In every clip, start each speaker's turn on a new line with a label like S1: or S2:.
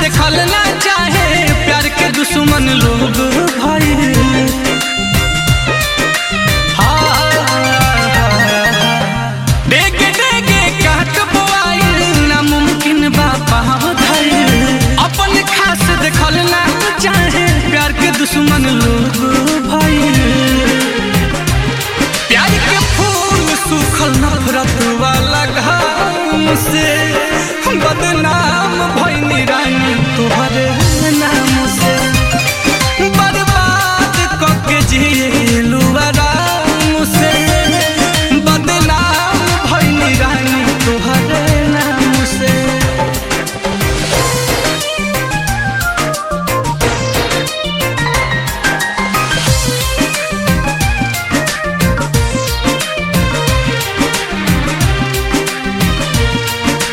S1: देखल ना चाहे प्यार के दुश्मन लोग भाई। डेगे डेगे काट बोआइल नामुमकिन बा पाव धइल। अपन खास देखल ना चाहे प्यार के दुश्मन लोग भाई। प्यार के फूल सूखल नफरत वाला घाम से बदनाम भइनी रानी तोहरे नाम से। बर्बाद करके जिलू आराम से बदनाम भइनी रानी तोहरे नाम से।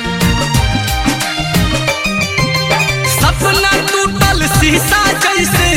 S1: सपना टूटल शीशा जैसे